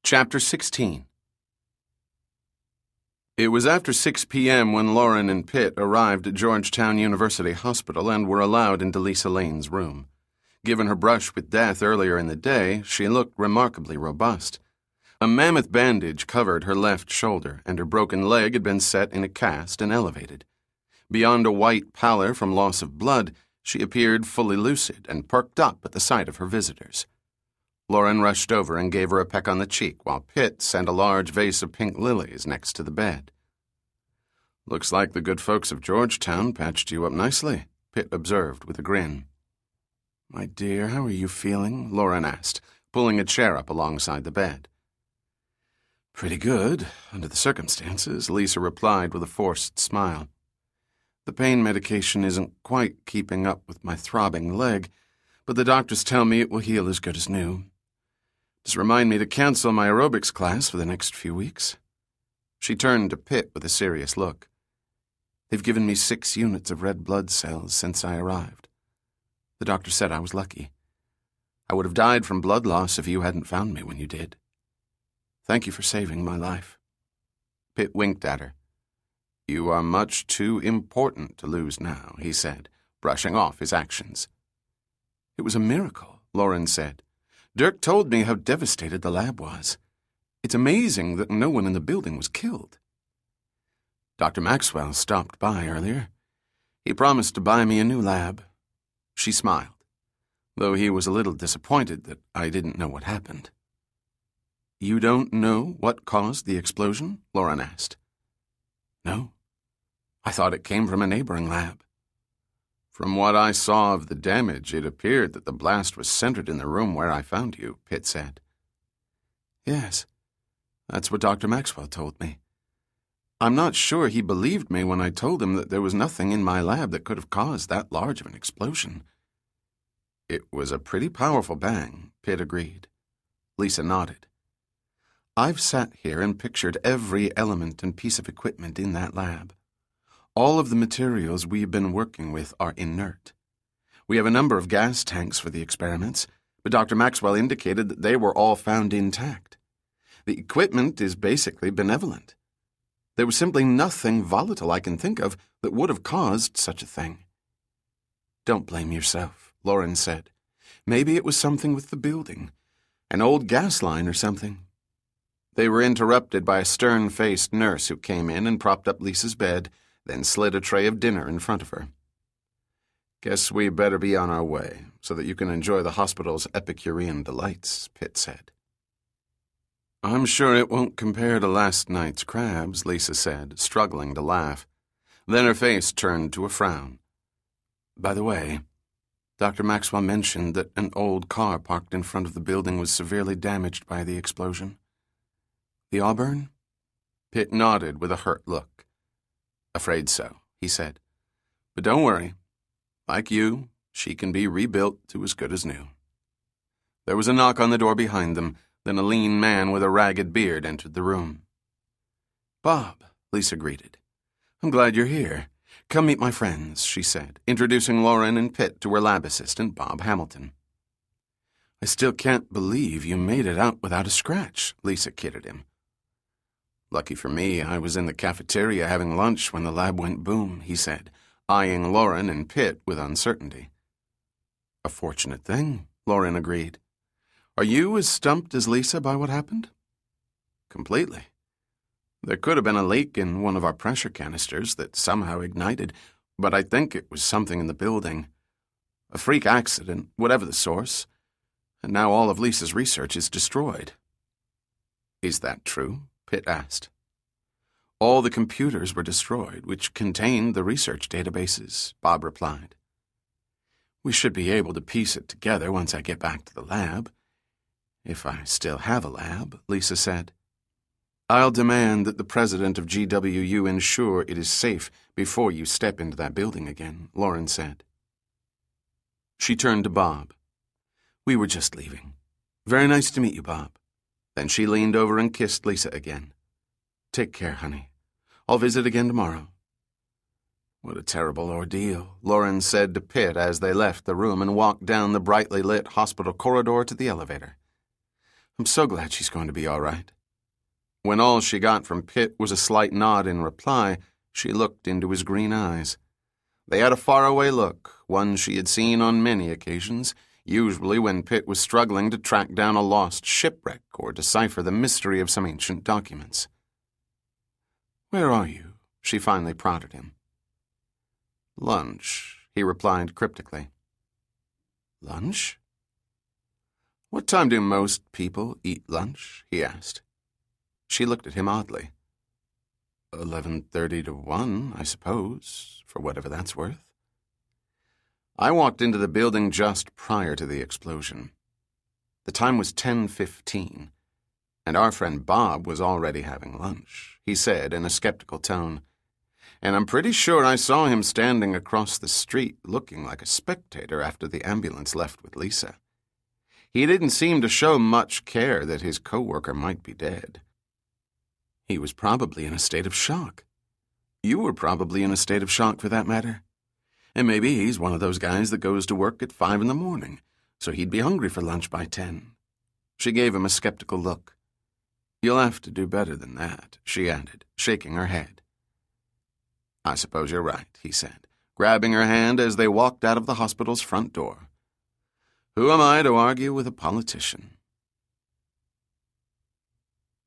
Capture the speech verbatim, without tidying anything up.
Chapter sixteen. It was after six p.m. when Lauren and Pitt arrived at Georgetown University Hospital and were allowed into Lisa Lane's room. Given her brush with death earlier in the day, she looked remarkably robust. A mammoth bandage covered her left shoulder, and her broken leg had been set in a cast and elevated. Beyond a white pallor from loss of blood, she appeared fully lucid and perked up at the sight of her visitors. Lauren rushed over and gave her a peck on the cheek, while Pitt sent a large vase of pink lilies next to the bed. "Looks like the good folks of Georgetown patched you up nicely," Pitt observed with a grin. "My dear, how are you feeling?" Lauren asked, pulling a chair up alongside the bed. "Pretty good, under the circumstances," Lisa replied with a forced smile. "The pain medication isn't quite keeping up with my throbbing leg, but the doctors tell me it will heal as good as new. Just remind me to cancel my aerobics class for the next few weeks." She turned to Pitt with a serious look. "They've given me six units of red blood cells since I arrived. The doctor said I was lucky. I would have died from blood loss if you hadn't found me when you did. Thank you for saving my life." Pitt winked at her. "You are much too important to lose now," he said, brushing off his actions. "It was a miracle," Lauren said. "Dirk told me how devastated the lab was. It's amazing that no one in the building was killed." "Doctor Maxwell stopped by earlier. He promised to buy me a new lab." She smiled, though he was a little disappointed that I didn't know what happened. "You don't know what caused the explosion?" Lauren asked. "No. I thought it came from a neighboring lab." "From what I saw of the damage, it appeared that the blast was centered in the room where I found you," Pitt said. "Yes, that's what Doctor Maxwell told me. I'm not sure he believed me when I told him that there was nothing in my lab that could have caused that large of an explosion." "It was a pretty powerful bang," Pitt agreed. Lisa nodded. "I've sat here and pictured every element and piece of equipment in that lab. All of the materials we've been working with are inert. We have a number of gas tanks for the experiments, but Doctor Maxwell indicated that they were all found intact. The equipment is basically benevolent. There was simply nothing volatile I can think of that would have caused such a thing." "Don't blame yourself," Lauren said. "Maybe it was something with the building, an old gas line or something." They were interrupted by a stern-faced nurse who came in and propped up Lisa's bed, then slid a tray of dinner in front of her. "Guess we better be on our way, so that you can enjoy the hospital's Epicurean delights," Pitt said. "I'm sure it won't compare to last night's crabs," Lisa said, struggling to laugh. Then her face turned to a frown. "By the way, Doctor Maxwell mentioned that an old car parked in front of the building was severely damaged by the explosion. The Auburn?" Pitt nodded with a hurt look. "Afraid so," he said. "But don't worry. Like you, she can be rebuilt to as good as new." There was a knock on the door behind them, then a lean man with a ragged beard entered the room. "Bob," Lisa greeted. "I'm glad you're here. Come meet my friends," she said, introducing Lauren and Pitt to her lab assistant, Bob Hamilton. "I still can't believe you made it out without a scratch," Lisa kidded him. "Lucky for me, I was in the cafeteria having lunch when the lab went boom," he said, eyeing Lauren and Pitt with uncertainty. "A fortunate thing," Lauren agreed. "Are you as stumped as Lisa by what happened?" "Completely. There could have been a leak in one of our pressure canisters that somehow ignited, but I think it was something in the building. A freak accident, whatever the source, and now all of Lisa's research is destroyed." "Is that true?" Pitt asked. "All the computers were destroyed, which contained the research databases," Bob replied. "We should be able to piece it together once I get back to the lab. If I still have a lab," Lisa said. "I'll demand that the president of G W U ensure it is safe before you step into that building again," Lauren said. She turned to Bob. "We were just leaving. Very nice to meet you, Bob." Then she leaned over and kissed Lisa again. "Take care, honey. I'll visit again tomorrow." "What a terrible ordeal," Lauren said to Pitt as they left the room and walked down the brightly lit hospital corridor to the elevator. I'm so glad she's going to be all right." When all she got from Pitt was a slight nod in reply, she looked into his green eyes. They had a faraway look, one she had seen on many occasions, usually when Pitt was struggling to track down a lost shipwreck or decipher the mystery of some ancient documents. "Where are you?" she finally prodded him. "Lunch," he replied cryptically. "Lunch? What time do most people eat lunch?" he asked. She looked at him oddly. Eleven thirty to one, I suppose, for whatever that's worth." I walked into the building just prior to the explosion. The time was ten fifteen, and our friend Bob was already having lunch, he said in a skeptical tone. And I'm pretty sure I saw him standing across the street looking like a spectator after the ambulance left with Lisa. He didn't seem to show much care that his coworker might be dead. He was probably in a state of shock. You were probably in a state of shock, for that matter. And maybe he's one of those guys that goes to work at five in the morning, so he'd be hungry for lunch by ten. She gave him a skeptical look. "You'll have to do better than that," she added, shaking her head. "I suppose you're right," he said, grabbing her hand as they walked out of the hospital's front door. "Who am I to argue with a politician?"